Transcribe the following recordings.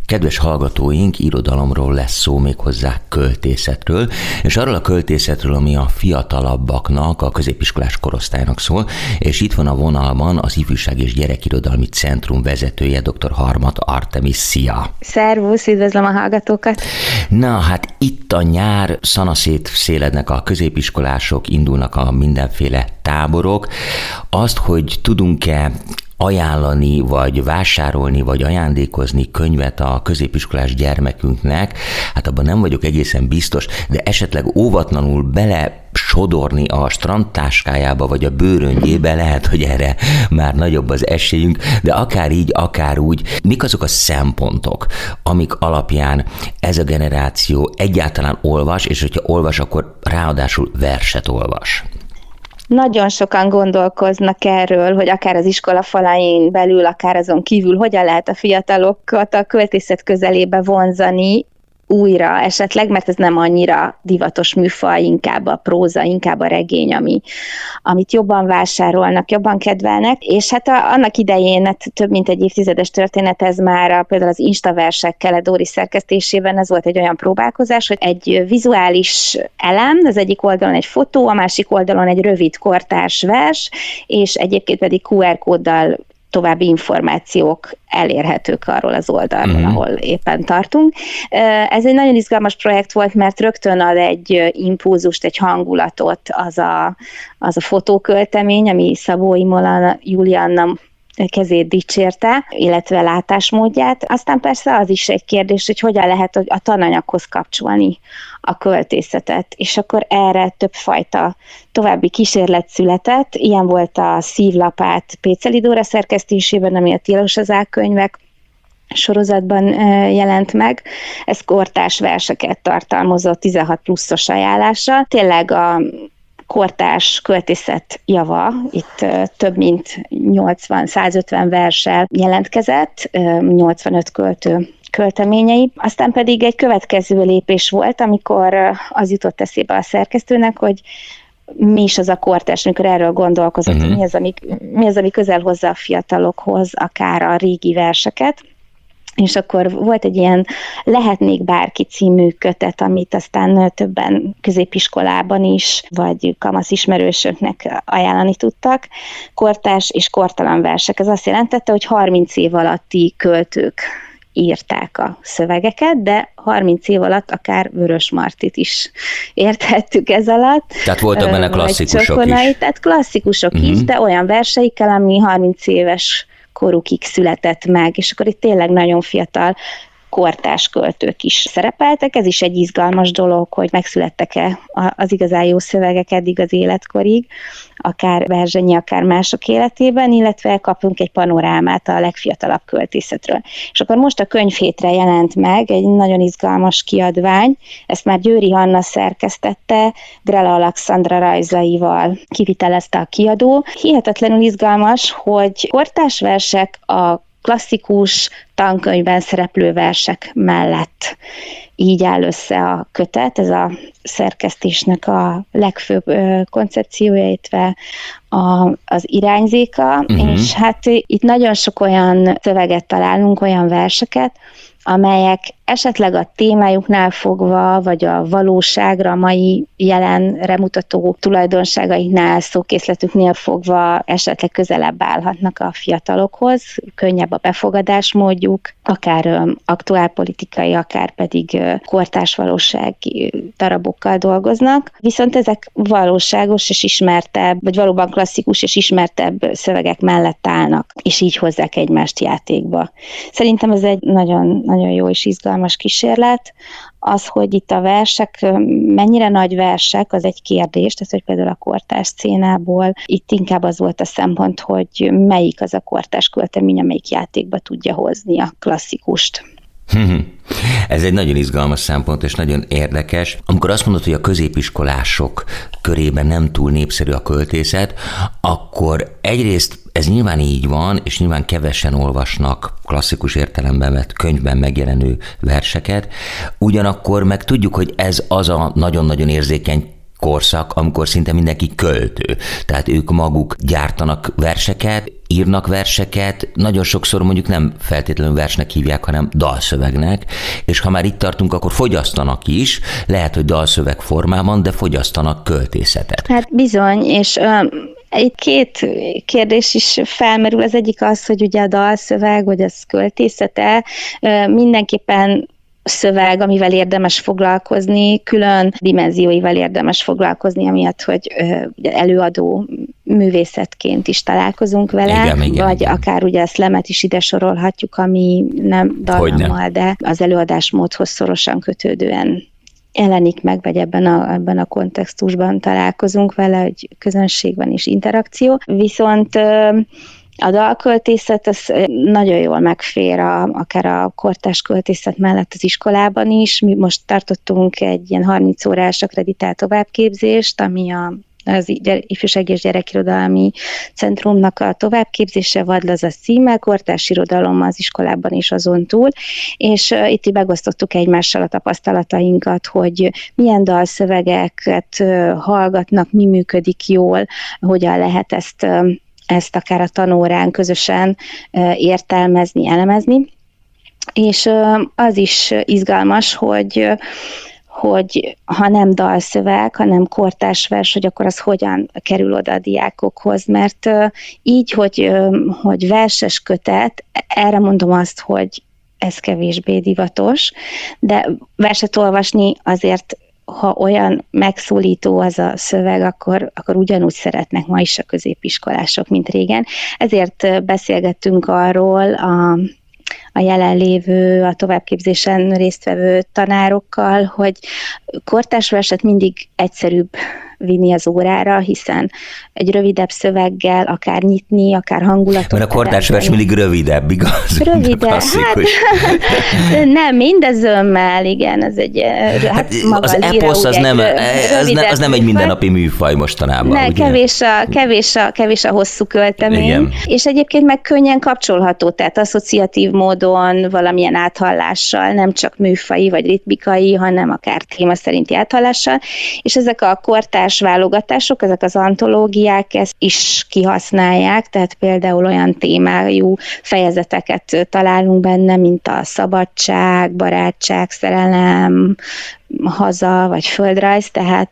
Kedves hallgatóink, irodalomról lesz szó, méghozzá költészetről, és arról a költészetről, ami a fiatalabbaknak, a középiskolás korosztálynak szól, és itt van a vonalban az Ifjúság és Gyerekirodalmi Centrum vezetője, dr. Harmat Artemis. Szia! Szervusz, üdvözlöm a hallgatókat! Na, hát itt a nyár, szanaszét szélednek a középiskolások, indulnak a mindenféle táborok. Azt, hogy tudunk-e ajánlani, vagy vásárolni, vagy ajándékozni könyvet a középiskolás gyermekünknek, hát abban nem vagyok egészen biztos, de esetleg óvatlanul bele sodorni a strandtáskájába, vagy a bőröngyébe, lehet, hogy erre már nagyobb az esélyünk, de akár így, akár úgy. Mik azok a szempontok, amik alapján ez a generáció egyáltalán olvas, és hogyha olvas, akkor ráadásul verset olvas? Nagyon sokan gondolkoznak erről, hogy akár az iskola falain belül, akár azon kívül, hogyan lehet a fiatalokat a költészet közelébe vonzani újra esetleg, mert ez nem annyira divatos műfaj, inkább a próza, inkább a regény, amit jobban vásárolnak, jobban kedvelnek, és hát annak idején, több mint egy évtizedes történet ez már például az Instaversek Kele Dóri szerkesztésében, ez volt egy olyan próbálkozás, hogy egy vizuális elem, az egyik oldalon egy fotó, a másik oldalon egy rövid kortárs vers, és egyébként pedig QR kóddal további információk elérhetők arról az oldalról, ahol éppen tartunk. Ez egy nagyon izgalmas projekt volt, mert rögtön ad egy impulzust, egy hangulatot az a fotóköltemény, ami Szabó Imola Julianna kezét dicsérte, illetve látásmódját. Aztán persze az is egy kérdés, hogy hogyan lehet a tananyaghoz kapcsolni a költészetet, és akkor erre többfajta további kísérlet született. Ilyen volt a Szívlapát Péceli Dóra szerkesztésében, ami a Tilos az könyvek sorozatban jelent meg. Ez kortárs verseket tartalmazott 16 pluszos ajánlással. Tényleg a kortárs költészet java, itt több mint 80-150 verssel jelentkezett, 85 költő költeményei. Aztán pedig egy következő lépés volt, amikor az jutott eszébe a szerkesztőnek, hogy mi is az a kortárs, amikor erről gondolkozott, hogy mi az, ami közel hozza a fiatalokhoz, akár a régi verseket. És akkor volt egy ilyen Lehetnék bárki című kötet, amit aztán többen középiskolában is, vagy kamasz ismerősöknek ajánlani tudtak. Kortárs és kortalan versek. Ez azt jelentette, hogy 30 év alatti költők írták a szövegeket, de 30 év alatt akár Vörös Martit is érthettük ez alatt. Tehát voltak benne klasszikusok is. Tehát klasszikusok is, de olyan verseikkel, ami 30 éves korukig született meg, és akkor itt tényleg nagyon fiatal kortárs költők is szerepeltek. Ez is egy izgalmas dolog, hogy megszülettek-e az igazán jó szövegek eddig az életkorig, akár Berzsenyi, akár mások életében, illetve kapunk egy panorámát a legfiatalabb költészetről. És akkor most a Könyvhétre jelent meg egy nagyon izgalmas kiadvány, ezt már Győri Anna szerkesztette, Grela Alexandra rajzaival kivitelezte a kiadó. Hihetetlenül izgalmas, hogy kortárs versek a klasszikus tankönyvben szereplő versek mellett így áll össze a kötet, ez a szerkesztésnek a legfőbb koncepciója, illetve az irányzéka, és hát itt nagyon sok olyan szöveget találunk, olyan verseket, amelyek esetleg a témájuknál fogva, vagy a valóságra, a mai jelenre mutató tulajdonságaiknál, szókészletüknél fogva esetleg közelebb állhatnak a fiatalokhoz, könnyebb a befogadásmódjuk, akár aktuálpolitikai, akár pedig kortárs valósági darabokkal dolgoznak, viszont ezek valóságos és ismertebb, vagy valóban klasszikus és ismertebb szövegek mellett állnak, és így hozzák egymást játékba. Szerintem ez egy nagyon, nagyon jó és izgalmas kísérlet. Az, hogy itt a versek, mennyire nagy versek, az egy kérdés, tehát hogy például a kortárs szcénából itt inkább az volt a szempont, hogy melyik az a kortárs költemény, amelyik játékba tudja hozni a klasszikust. Ez egy nagyon izgalmas szempont, és nagyon érdekes. Amikor azt mondod, hogy a középiskolások körében nem túl népszerű a költészet, akkor egyrészt ez nyilván így van, és nyilván kevesen olvasnak klasszikus értelemben vett könyvben megjelenő verseket, ugyanakkor meg tudjuk, hogy ez az a nagyon-nagyon érzékeny korszak, amikor szinte mindenki költő. Tehát ők maguk gyártanak verseket, írnak verseket, nagyon sokszor mondjuk nem feltétlenül versnek hívják, hanem dalszövegnek, és ha már itt tartunk, akkor fogyasztanak is, lehet, hogy dalszöveg formában, de fogyasztanak költészetet. Hát bizony, és itt két kérdés is felmerül. Az egyik az, hogy ugye a dalszöveg, vagy az költészete mindenképpen szöveg, amivel érdemes foglalkozni, külön dimenzióival érdemes foglalkozni, amiatt, hogy előadó művészetként is találkozunk vele, vagy akár ugye a szlemet is ide sorolhatjuk, ami nem dallammal, de az előadásmódhoz szorosan kötődően jelenik meg, vagy ebben a kontextusban találkozunk vele, hogy közönségben is interakció. Viszont a dalköltészet az nagyon jól megfér akár a kortárs költészet mellett az iskolában is. Mi most tartottunk egy ilyen 30 órás akreditált továbbképzést, ami az Ifjúsági és Gyerekirodalmi Centrumnak a továbbképzése, Vadlaza címmel, kortárs irodalom az iskolában is azon túl, és itt megosztottuk egymással a tapasztalatainkat, hogy milyen dalszövegeket hallgatnak, mi működik jól, hogyan lehet ezt akár a tanórán közösen értelmezni, elemezni. És az is izgalmas, hogy ha nem dalszöveg, hanem kortárs vers, hogy akkor az hogyan kerül oda a diákokhoz, mert így, hogy verses kötet, erre mondom azt, hogy ez kevésbé divatos, de verset olvasni azért, ha olyan megszólító az a szöveg, akkor ugyanúgy szeretnek ma is a középiskolások, mint régen. Ezért beszélgettünk arról a jelenlévő, a továbbképzésen résztvevő tanárokkal, hogy kortárs verset mindig egyszerűbb vinni az órára, hiszen egy rövidebb szöveggel akár nyitni, akár hangulatot. Mert a kortárs vers mindig rövidebb, igaz? Rövidebb, hát nem, mindezömmel, igen, ez egy maga az eposz az nem egy mindennapi műfaj mostanában. Ne, kevés a hosszú költemény, igen. És egyébként meg könnyen kapcsolható, tehát asszociatív módon, valamilyen áthallással, nem csak műfai vagy ritmikai, hanem akár téma szerinti áthallással, és ezek a kortárs válogatások, ezek az antológiák ezt is kihasználják, tehát például olyan témájú fejezeteket találunk benne, mint a szabadság, barátság, szerelem, haza vagy földrajz, tehát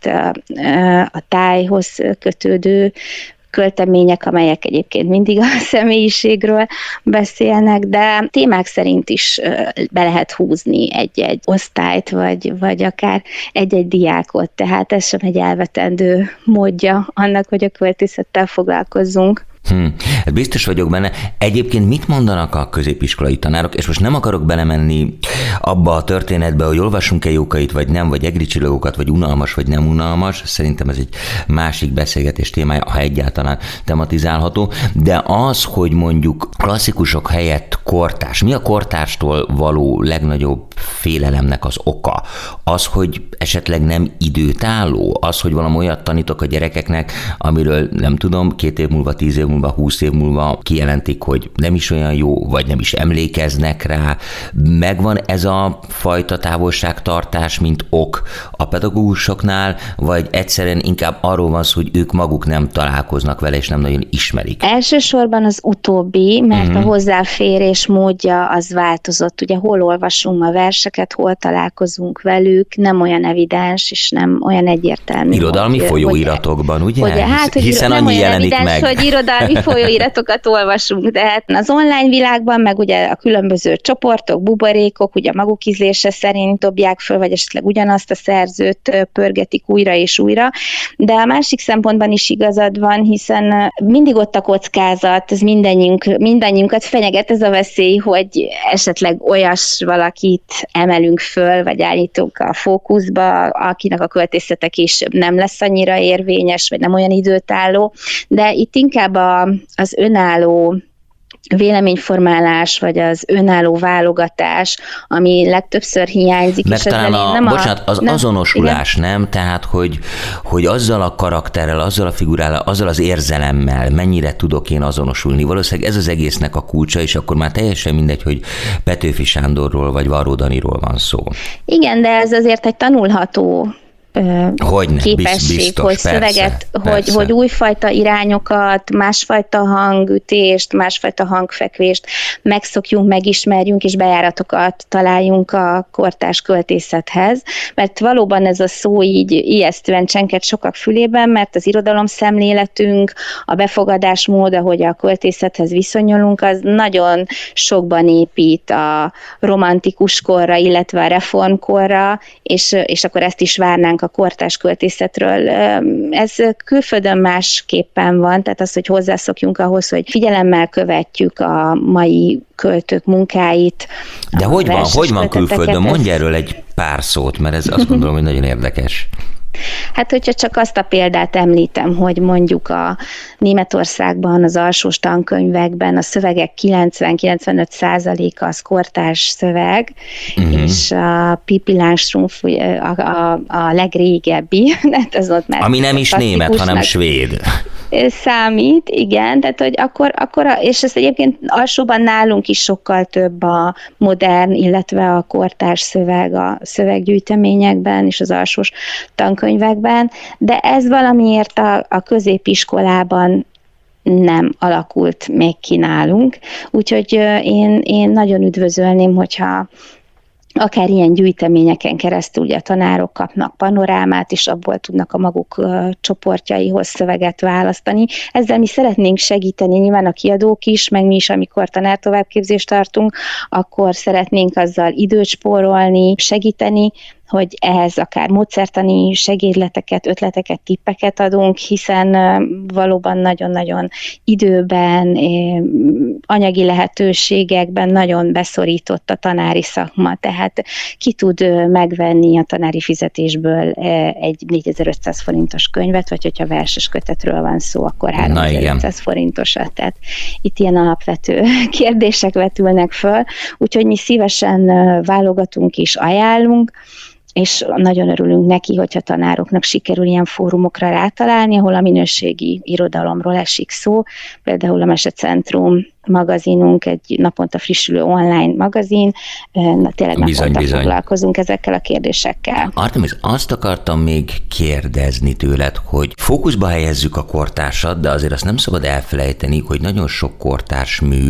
a tájhoz kötődő költemények, amelyek egyébként mindig a személyiségről beszélnek, de témák szerint is be lehet húzni egy osztályt, vagy akár egy diákot, tehát ez sem egy elvetendő módja annak, hogy a költészettel foglalkozzunk. Hát biztos vagyok benne. Egyébként mit mondanak a középiskolai tanárok, és most nem akarok belemenni abba a történetbe, hogy olvassunk-e Jókait, vagy nem, vagy Egri csillagokat, vagy unalmas, vagy nem unalmas, szerintem ez egy másik beszélgetés témája, ha egyáltalán tematizálható, de az, hogy mondjuk klasszikusok helyett kortárs, mi a kortárstól való legnagyobb félelemnek az oka? Az, hogy esetleg nem időtálló? Az, hogy valami olyat tanítok a gyerekeknek, amiről nem tudom, 2 év múlva, 10 év múlva, 20 év múlva kijelentik, hogy nem is olyan jó, vagy nem is emlékeznek rá. Megvan ez a fajta távolságtartás, mint ok a pedagógusoknál, vagy egyszerűen inkább arról van szó, hogy ők maguk nem találkoznak vele, és nem nagyon ismerik? Elsősorban az utóbbi, mert a hozzáférés módja az változott. Ugye hol olvasunk ma verseket, hol találkozunk velük, nem olyan evidens, és nem olyan egyértelmű. Irodalmi folyóiratokban, ugye? Hiszen annyi jelenik evidens, meg. Hogy irodalmi folyóiratokat olvasunk, de hát az online világban, meg ugye a különböző csoportok, buborékok, ugye maguk ízlése szerint dobják föl, vagy esetleg ugyanazt a szerzőt pörgetik újra és újra, de a másik szempontban is igazad van, hiszen mindig ott a kockázat, ez mindannyiunkat fenyeget ez a veszély, hogy esetleg olyas valakit emelünk föl, vagy állítunk a fókuszba, akinek a költészete később nem lesz annyira érvényes, vagy nem olyan időtálló, de itt inkább az önálló véleményformálás, vagy az önálló válogatás, ami legtöbbször hiányzik. Mert talán az azonosulás, igen? Nem? Tehát, hogy azzal a karakterrel, azzal a figurállal, azzal az érzelemmel mennyire tudok én azonosulni. Valószínűleg ez az egésznek a kulcsa, és akkor már teljesen mindegy, hogy Petőfi Sándorról, vagy Varró Daniról van szó. Igen, de ez azért egy tanulható képesség, biztos, hogy szöveget, persze. Hogy újfajta irányokat, másfajta hangütést, másfajta hangfekvést megszokjunk, megismerjünk, és bejáratokat találjunk a kortárs költészethez, mert valóban ez a szó így ijesztően csengett sokak fülében, mert az irodalomszemléletünk, a befogadásmód, ahogy a költészethez viszonyulunk, az nagyon sokban épít a romantikus korra, illetve a reformkorra, és akkor ezt is várnánk a kortárs költészetről. Ez külföldön másképpen van, tehát az, hogy hozzászokjunk ahhoz, hogy figyelemmel követjük a mai költők munkáit. De hogy van külföldön? Mondj erről egy pár szót, mert ez azt gondolom, hogy nagyon érdekes. Hát, hogyha csak azt a példát említem, hogy mondjuk a Németországban az alsós tankönyvekben a szövegek 90-95%-a az kortárs szöveg, és a Pippi Langstrumpf a legrégebbi. Ez ott már ami nem is német, hanem svéd. Számít, igen, tehát hogy akkor és ez egyébként alsóban nálunk is sokkal több a modern, illetve a kortárs szöveg a szöveggyűjteményekben és az alsós tankönyvekben, de ez valamiért a középiskolában nem alakult még ki nálunk, úgyhogy én nagyon üdvözölném, hogyha akár ilyen gyűjteményeken keresztül ugye a tanárok kapnak panorámát, és abból tudnak a maguk csoportjaihoz szöveget választani. Ezzel mi szeretnénk segíteni, nyilván a kiadók is, meg mi is, amikor tanártovábbképzést tartunk, akkor szeretnénk azzal időt spórolni, segíteni, hogy ehhez akár módszertani segédleteket, ötleteket, tippeket adunk, hiszen valóban nagyon-nagyon időben, anyagi lehetőségekben nagyon beszorított a tanári szakma, tehát ki tud megvenni a tanári fizetésből egy 4500 forintos könyvet, vagy hogyha verses kötetről van szó, akkor 3500 forintosat. Tehát itt ilyen alapvető kérdések vetülnek föl, úgyhogy mi szívesen válogatunk és ajánlunk, és nagyon örülünk neki, hogyha tanároknak sikerül ilyen fórumokra rátalálni, ahol a minőségi irodalomról esik szó. Például a Mesecentrum magazinunk egy naponta frissülő online magazin, tényleg naponta foglalkozunk ezekkel a kérdésekkel. Artemis, azt akartam még kérdezni tőled, hogy fókuszba helyezzük a kortársat, de azért azt nem szabad elfelejteni, hogy nagyon sok kortárs mű,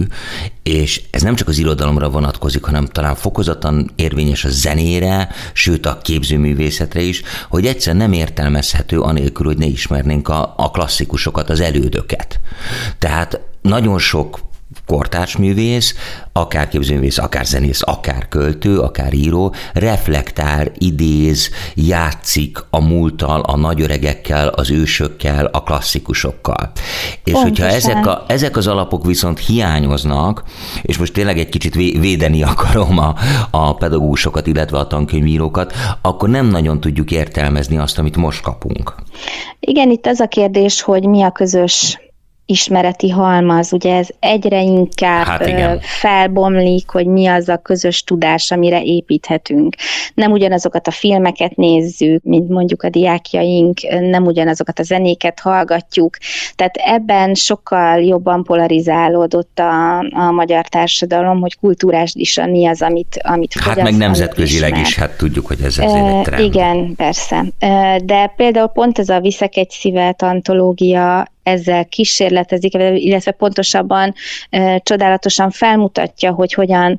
és ez nem csak az irodalomra vonatkozik, hanem talán fokozottan érvényes a zenére, sőt a képzőművészetre is, hogy egyszer nem értelmezhető anélkül, hogy ne ismernénk a klasszikusokat, az elődöket. Tehát nagyon sok kortársművész, akár képzőművész, akár zenész, akár költő, akár író, reflektál, idéz, játszik a múlttal, a nagyöregekkel, az ősökkel, a klasszikusokkal. És pontosan. Hogyha ezek az alapok viszont hiányoznak, és most tényleg egy kicsit védeni akarom a pedagógusokat, illetve a tankönyvírókat, akkor nem nagyon tudjuk értelmezni azt, amit most kapunk. Igen, itt az a kérdés, hogy mi a közös ismereti halmaz, ugye ez egyre inkább felbomlik, hogy mi az a közös tudás, amire építhetünk. Nem ugyanazokat a filmeket nézzük, mint mondjuk a diákjaink, nem ugyanazokat a zenéket hallgatjuk, tehát ebben sokkal jobban polarizálódott a magyar társadalom, hogy kulturálisan mi az, amit hát meg nemzetközileg is, hát tudjuk, hogy ez egy trend. Igen, persze. De például pont ez a Viszek egy szívet antológia ezzel kísérletezik, illetve pontosabban csodálatosan felmutatja, hogy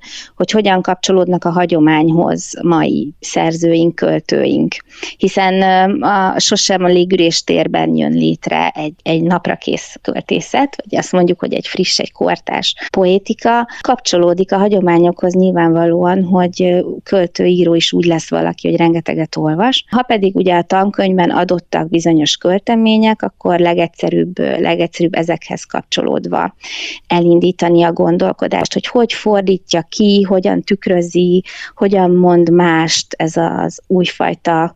hogyan kapcsolódnak a hagyományhoz mai szerzőink, költőink. Hiszen sosem a légürés térben jön létre egy naprakész költészet, vagy azt mondjuk, hogy egy friss, egy kortárs poétika. Kapcsolódik a hagyományokhoz nyilvánvalóan, hogy költő-író is úgy lesz valaki, hogy rengeteget olvas. Ha pedig ugye a tankönyvben adottak bizonyos költemények, akkor legegyszerűbb ezekhez kapcsolódva elindítani a gondolkodást, hogy fordítja ki, hogyan tükrözi, hogyan mond mást ez az újfajta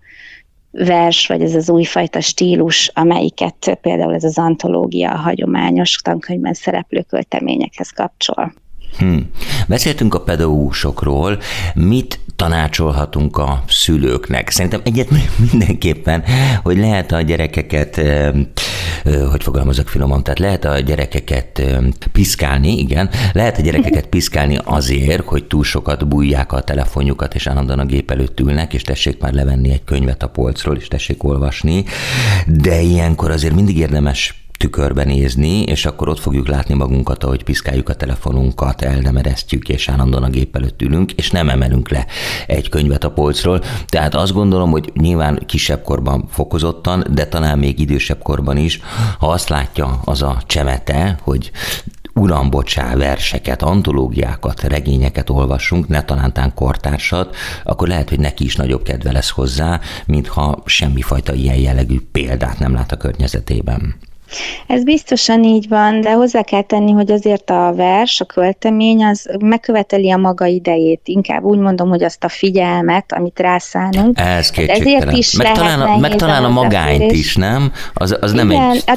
vers, vagy ez az újfajta stílus, amelyiket például ez az antológia a hagyományos tankönyvben szereplő költeményekhez kapcsol. Beszéltünk a pedagógusokról, mit tanácsolhatunk a szülőknek? Szerintem egyet mindenképpen, hogy lehet a gyerekeket hogy fogalmazok finoman, tehát lehet a gyerekeket piszkálni, igen, lehet a gyerekeket piszkálni azért, hogy túl sokat bújják a telefonjukat, és állandóan a gép előtt ülnek, és tessék már levenni egy könyvet a polcról, és tessék olvasni, de ilyenkor azért mindig érdemes tükörbe nézni, és akkor ott fogjuk látni magunkat, ahogy piszkáljuk a telefonunkat, elnemeresztjük, és állandóan a gép előtt ülünk, és nem emelünk le egy könyvet a polcról. Tehát azt gondolom, hogy nyilván kisebb korban fokozottan, de talán még idősebb korban is, ha azt látja az a csemete, hogy uram, bocsá, verseket, antológiákat, regényeket olvassunk, ne talántán kortársat, akkor lehet, hogy neki is nagyobb kedve lesz hozzá, mintha semmifajta ilyen jellegű példát nem lát a környezetében. Ez biztosan így van, de hozzá kell tenni, hogy azért a vers, a költemény, az megköveteli a maga idejét. Inkább úgy mondom, hogy azt a figyelmet, amit rászánunk. Ez kétségtelen. Meg talán a magányt is, nem? Az nem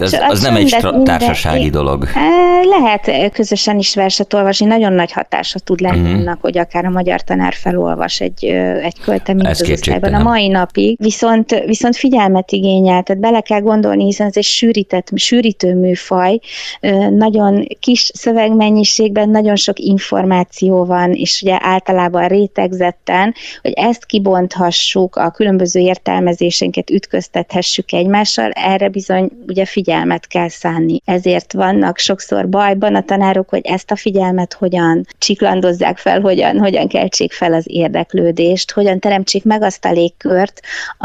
egy társasági dolog. Lehet közösen is verset olvasni, nagyon nagy hatása tud lenni annak, hogy akár a magyar tanár felolvas egy költeményt az osztályban a mai napig. Viszont figyelmet igényel, tehát bele kell gondolni, hiszen ez egy sűrítő műfaj, nagyon kis szövegmennyiségben nagyon sok információ van, és ugye általában rétegzetten, hogy ezt kibonthassuk, a különböző értelmezésenket ütköztethessük egymással, erre bizony ugye figyelmet kell szánni. Ezért vannak sokszor bajban a tanárok, hogy ezt a figyelmet hogyan csiklandozzák fel, hogyan keltsék fel az érdeklődést, hogyan teremtsék meg azt a légkört,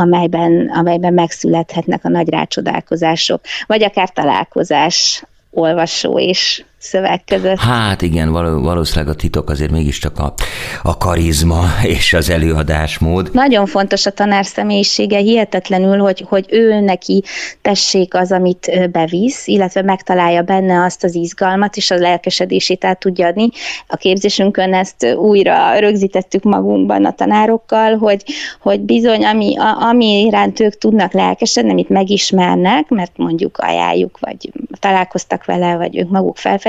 amelyben megszülethetnek a nagy rácsodálkozások, vagy akár találkozás olvasó és szöveg között. Hát igen, valószínűleg a titok azért mégiscsak a karizma és az előadásmód. Nagyon fontos a tanár személyisége, hihetetlenül, hogy ő neki tessék az, amit bevisz, illetve megtalálja benne azt az izgalmat, és a lelkesedését át tudja adni. A képzésünkön ezt újra rögzítettük magunkban a tanárokkal, hogy bizony, ami iránt ők tudnak lelkesedni, amit megismernek, mert mondjuk ajánljuk, vagy találkoztak vele, vagy ők maguk felfedezték,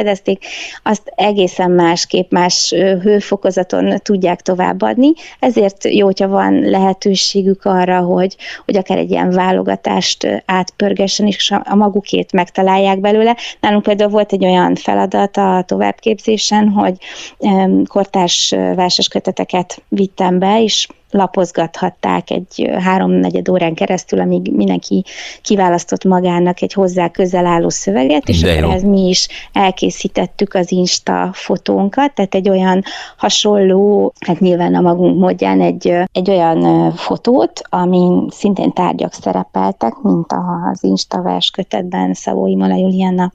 azt egészen másképp, más hőfokozaton tudják továbbadni. Ezért jó, hogyha van lehetőségük arra, hogy akár egy ilyen válogatást átpörgessen, és a magukét megtalálják belőle. Nálunk például volt egy olyan feladat a továbbképzésen, hogy kortárs verses köteteket vittem be, és lapozgathatták egy 3-4 órán keresztül, amíg mindenki kiválasztott magának egy hozzá közel álló szöveget, és ehhez mi is elkészítettük az Insta fotónkat, tehát egy olyan hasonló, hát nyilván a magunk módján egy olyan fotót, amin szintén tárgyak szerepeltek, mint az Insta verskötetben Szabó Imola Juliana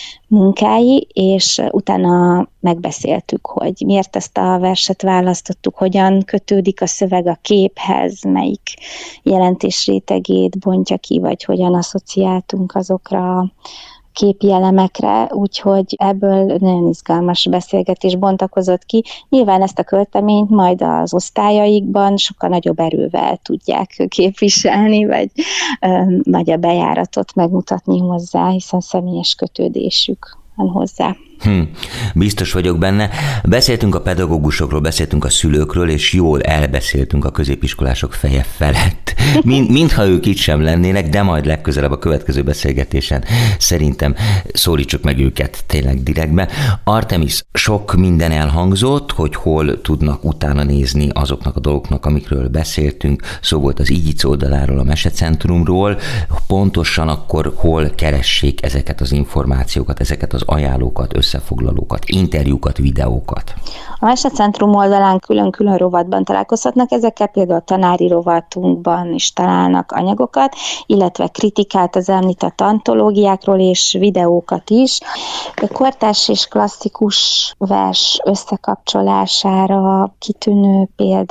munkái, és utána megbeszéltük, hogy miért ezt a verset választottuk, hogyan kötődik a szöveg a képhez, melyik jelentésrétegét bontja ki, vagy hogyan asszociáltunk azokra a képi elemekre, úgyhogy ebből nagyon izgalmas beszélgetés bontakozott ki. Nyilván ezt a költeményt majd az osztályaikban sokkal nagyobb erővel tudják képviselni, vagy a bejáratot megmutatni hozzá, hiszen személyes kötődésük van hozzá. Biztos vagyok benne. Beszéltünk a pedagógusokról, beszéltünk a szülőkről, és jól elbeszéltünk a középiskolások feje felett. Mintha ők itt sem lennének, de majd legközelebb a következő beszélgetésen szerintem szólítsuk meg őket tényleg direktbe. Artemis, sok minden elhangzott, hogy hol tudnak utána nézni azoknak a dolgoknak, amikről beszéltünk. Szó volt az Igyic oldaláról, a Mesecentrumról. Pontosan akkor hol keressék ezeket az információkat, ezeket az ajánlókat, összefoglalókat, interjúkat, videókat? A Mesecentrum oldalán külön-külön rovatban találkozhatnak ezekkel, például a tanári rovatunkban is találnak anyagokat, illetve kritikát az említett antológiákról és videókat is. A kortárs és klasszikus vers összekapcsolására kitűnő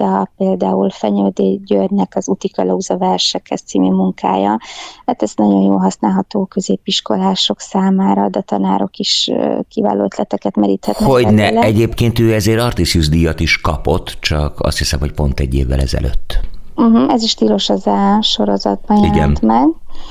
például Fenyődi Györgynek az Utikalauza versekhez című munkája. Hát ez nagyon jól használható középiskolások számára, de tanárok is kiváló ötleteket meríthetnek. Hogyne, egyébként ő ezért Artisius díjat is kapott, csak azt hiszem, hogy pont egy évvel ezelőtt. Ez is Tilos az A sorozatban jelent meg.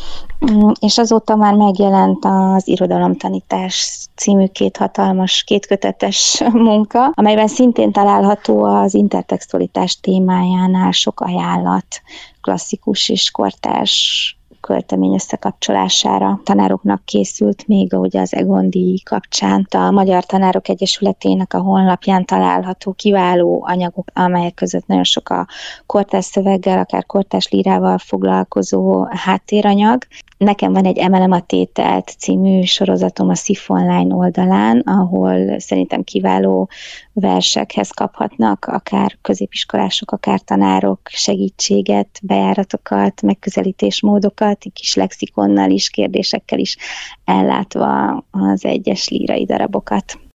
És azóta már megjelent az Irodalomtanítás című kétkötetes munka, amelyben szintén található az intertextualitás témájánál sok ajánlat, klasszikus és kortárs költemény összekapcsolására tanároknak készült még ugye az Egon díj kapcsán. A Magyar Tanárok Egyesületének a honlapján található kiváló anyagok, amelyek között nagyon sok a kortárs szöveggel, akár kortárs lírával foglalkozó háttéranyag. Nekem van egy Emelem a tételt című sorozatom a SZIF Online oldalán, ahol szerintem kiváló versekhez kaphatnak, akár középiskolások, akár tanárok segítséget, bejáratokat, megközelítésmódokat, egy kis lexikonnal is, kérdésekkel is ellátva az egyes lírai darabokat.